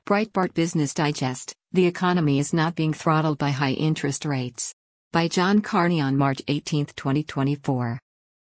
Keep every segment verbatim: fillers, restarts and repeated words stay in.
Breitbart Business Digest: The economy is not being throttled by high interest rates. By John Carney on March eighteenth, twenty twenty-four.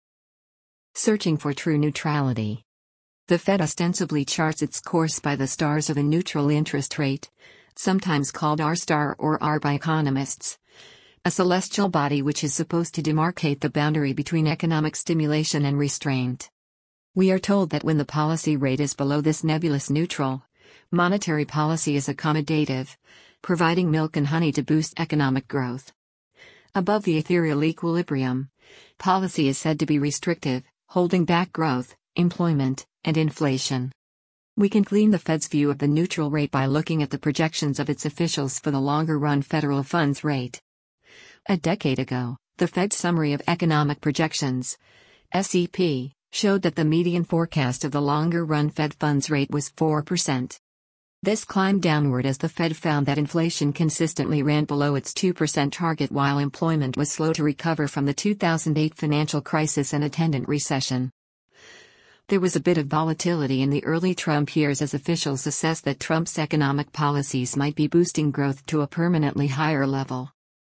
Searching for true neutrality. The Fed ostensibly charts its course by the stars of a neutral interest rate, sometimes called R-star or R by economists, a celestial body which is supposed to demarcate the boundary between economic stimulation and restraint. We are told that when the policy rate is below this nebulous neutral, monetary policy is accommodative, providing milk and honey to boost economic growth. Above the ethereal equilibrium, policy is said to be restrictive, holding back growth, employment, and inflation. We can glean the Fed's view of the neutral rate by looking at the projections of its officials for the longer-run federal funds rate. A decade ago, the Fed's Summary of Economic Projections, S E P, showed that the median forecast of the longer-run Fed funds rate was four percent. This climbed downward as the Fed found that inflation consistently ran below its two percent target while employment was slow to recover from the two thousand eight financial crisis and attendant recession. There was a bit of volatility in the early Trump years as officials assessed that Trump's economic policies might be boosting growth to a permanently higher level.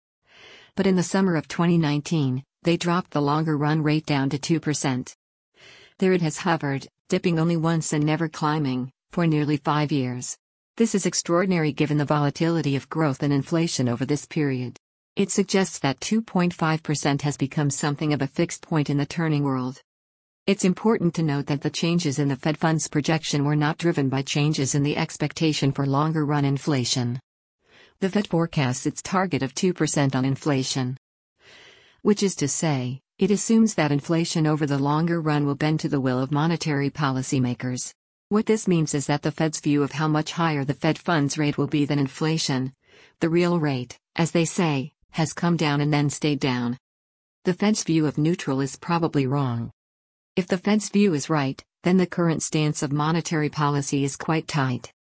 But in the summer of twenty nineteen, they dropped the longer run rate down to two percent. There it has hovered, dipping only once and never climbing, for nearly five years. This is extraordinary given the volatility of growth and inflation over this period. It suggests that two point five percent has become something of a fixed point in the turning world. It's important to note that the changes in the Fed funds projection were not driven by changes in the expectation for longer-run inflation. The Fed forecasts its target of two percent on inflation. Which is to say, it assumes that inflation over the longer run will bend to the will of monetary policymakers. What this means is that the Fed's view of how much higher the Fed funds rate will be than inflation, the real rate, as they say, has come down and then stayed down. The Fed's view of neutral is probably wrong. If the Fed's view is right, then the current stance of monetary policy is quite tight.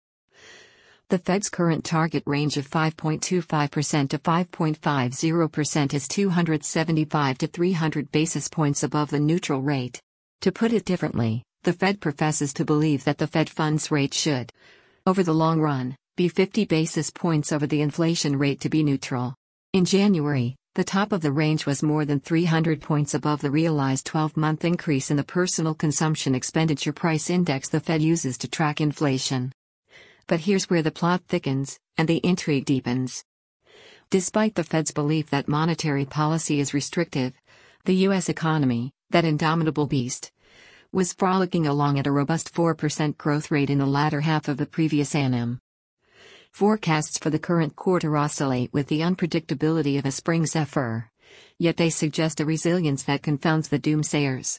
The Fed's current target range of five point two five percent to five point five zero percent is two hundred seventy-five to three hundred basis points above the neutral rate. To put it differently, the Fed professes to believe that the Fed funds rate should, over the long run, be fifty basis points over the inflation rate to be neutral. In January, the top of the range was more than three hundred points above the realized twelve-month increase in the Personal Consumption Expenditure Price Index the Fed uses to track inflation. But here's where the plot thickens, and the intrigue deepens. Despite the Fed's belief that monetary policy is restrictive, the U S economy, that indomitable beast, was frolicking along at a robust four percent growth rate in the latter half of the previous annum. Forecasts for the current quarter oscillate with the unpredictability of a spring zephyr, yet they suggest a resilience that confounds the doomsayers.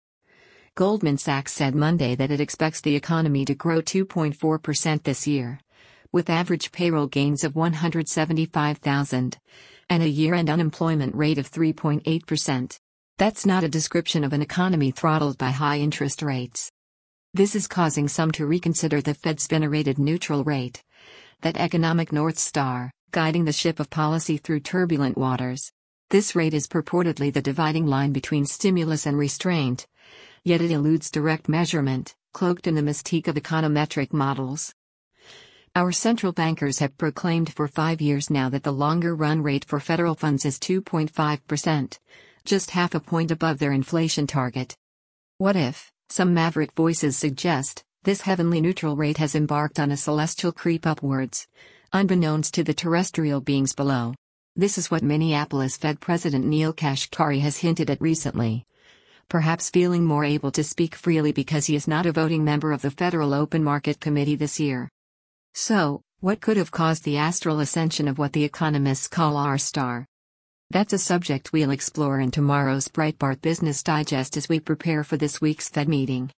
Goldman Sachs said Monday that it expects the economy to grow two point four percent this year, with average payroll gains of one hundred seventy-five thousand, and a year-end unemployment rate of three point eight percent. That's not a description of an economy throttled by high interest rates. This is causing some to reconsider the Fed's venerated neutral rate, that economic North Star, guiding the ship of policy through turbulent waters. This rate is purportedly the dividing line between stimulus and restraint, yet it eludes direct measurement, cloaked in the mystique of econometric models. Our central bankers have proclaimed for five years now that the longer run rate for federal funds is two point five percent. Just half a point above their inflation target. What if, some maverick voices suggest, this heavenly neutral rate has embarked on a celestial creep upwards, unbeknownst to the terrestrial beings below? This is what Minneapolis Fed President Neel Kashkari has hinted at recently, perhaps feeling more able to speak freely because he is not a voting member of the Federal Open Market Committee this year. So, what could have caused the astral ascension of what the economists call R-star? That's a subject we'll explore in tomorrow's Breitbart Business Digest as we prepare for this week's Fed meeting.